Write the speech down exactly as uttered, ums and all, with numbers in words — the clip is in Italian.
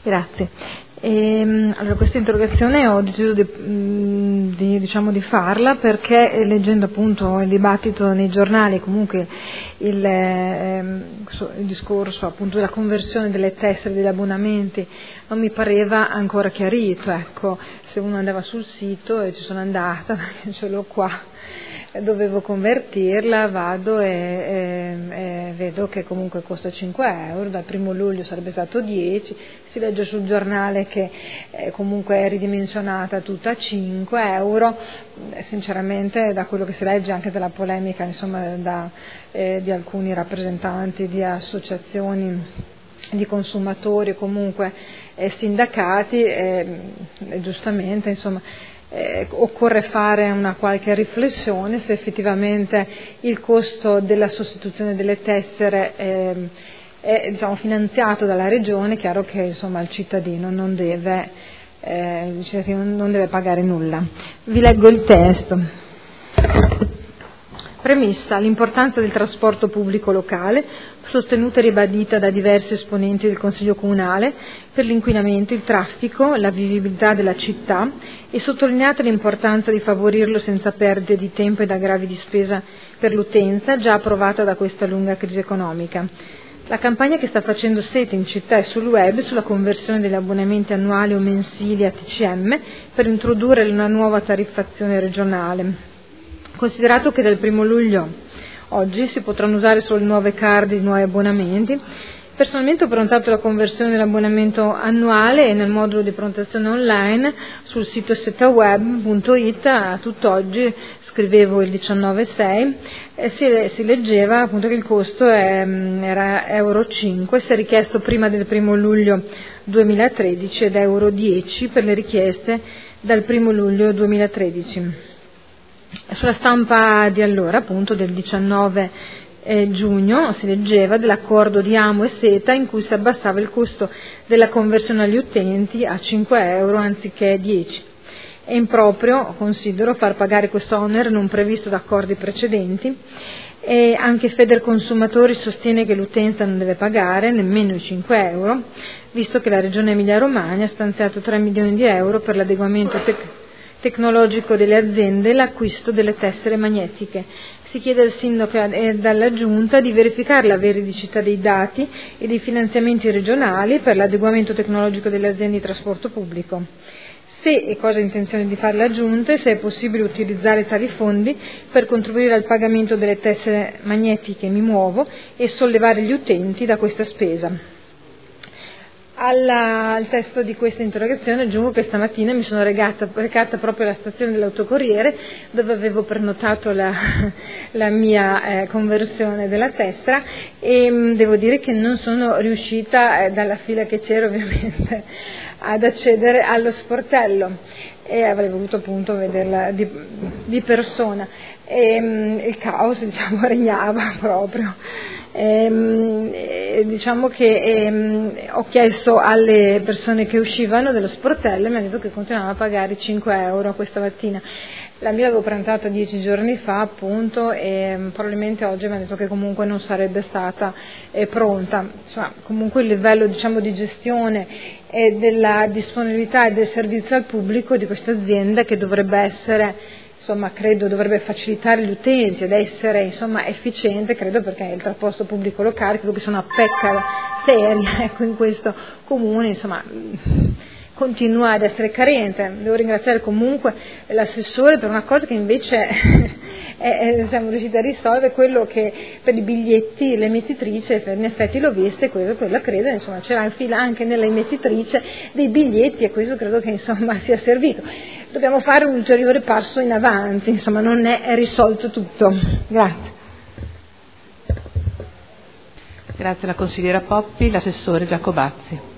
Grazie. E, allora, questa interrogazione ho deciso di, di, diciamo, di farla perché leggendo appunto il dibattito nei giornali, comunque il, eh, il discorso appunto della conversione delle tessere degli abbonamenti non mi pareva ancora chiarito. Ecco, se uno andava sul sito, e ci sono andata perché ce l'ho qua, dovevo convertirla, vado e, e, e vedo che comunque costa cinque euro, dal primo luglio sarebbe stato dieci, si legge sul giornale che eh, comunque è ridimensionata tutta a cinque euro, sinceramente da quello che si legge anche dalla polemica insomma da, eh, di alcuni rappresentanti di associazioni di consumatori o comunque eh, sindacati, eh, giustamente insomma Eh, occorre fare una qualche riflessione se effettivamente il costo della sostituzione delle tessere eh, è diciamo, finanziato dalla regione. È chiaro che insomma, il cittadino non deve, eh, il cittadino non deve pagare nulla. Vi leggo il testo. Premessa: l'importanza del trasporto pubblico locale, sostenuta e ribadita da diversi esponenti del Consiglio Comunale, per l'inquinamento, il traffico, la vivibilità della città, e sottolineata l'importanza di favorirlo senza perdite di tempo ed aggravi di spesa per l'utenza, già approvata da questa lunga crisi economica. La campagna che sta facendo sete in città e sul web sulla conversione degli abbonamenti annuali o mensili a T C M per introdurre una nuova tariffazione regionale. Considerato che dal primo luglio oggi si potranno usare solo nuove card di nuovi abbonamenti, personalmente ho prenotato la conversione dell'abbonamento annuale e nel modulo di prenotazione online sul sito setaweb punto it a tutt'oggi, scrivevo il diciannove sei, e si, si leggeva appunto che il costo è, era euro cinque se richiesto prima del primo luglio duemilatredici ed euro dieci per le richieste dal primo luglio duemilatredici. Sulla stampa di allora, appunto del diciannove eh, giugno, si leggeva dell'accordo di Amo e Seta in cui si abbassava il costo della conversione agli utenti a cinque euro anziché dieci. È improprio, considero, far pagare questo onere non previsto da accordi precedenti, e anche Federconsumatori sostiene che l'utenza non deve pagare nemmeno i cinque euro, visto che la Regione Emilia-Romagna ha stanziato tre milioni di euro per l'adeguamento tecnologico tecnologico delle aziende e l'acquisto delle tessere magnetiche. Si chiede al Sindaco e dalla Giunta di verificare la veridicità dei dati e dei finanziamenti regionali per l'adeguamento tecnologico delle aziende di trasporto pubblico. Se e cosa ha intenzione di fare la Giunta e se è possibile utilizzare tali fondi per contribuire al pagamento delle tessere magnetiche Mi Muovo e sollevare gli utenti da questa spesa. Alla, al testo di questa interrogazione aggiungo che stamattina mi sono recata, recata proprio alla stazione dell'autocorriere dove avevo prenotato la, la mia eh, conversione della tessera e mh, devo dire che non sono riuscita eh, dalla fila che c'era ovviamente ad accedere allo sportello e avrei voluto appunto vederla di, di persona e mh, il caos diciamo regnava proprio. E, diciamo che e, ho chiesto alle persone che uscivano dello sportello e mi hanno detto che continuavano a pagare cinque euro questa mattina. La mia l'avevo prenotata dieci giorni fa appunto e probabilmente oggi mi hanno detto che comunque non sarebbe stata eh, pronta. Insomma, comunque il livello diciamo di gestione e della disponibilità e del servizio al pubblico di questa azienda, che dovrebbe essere insomma credo dovrebbe facilitare gli utenti ed essere insomma efficiente, credo, perché il trasporto pubblico locale credo che sia una pecca seria ecco, in questo comune, insomma continua ad essere carente. Devo ringraziare comunque l'assessore per una cosa che invece è, è, siamo riusciti a risolvere, quello che per i biglietti l'emettitrice in effetti l'ho vista e quello, quello credo insomma c'era in fila anche nell'emettitrice dei biglietti e questo credo che insomma sia servito. Dobbiamo fare un ulteriore passo in avanti, insomma non è risolto tutto. Grazie. Grazie alla consigliera Poppi, l'assessore Giacobazzi.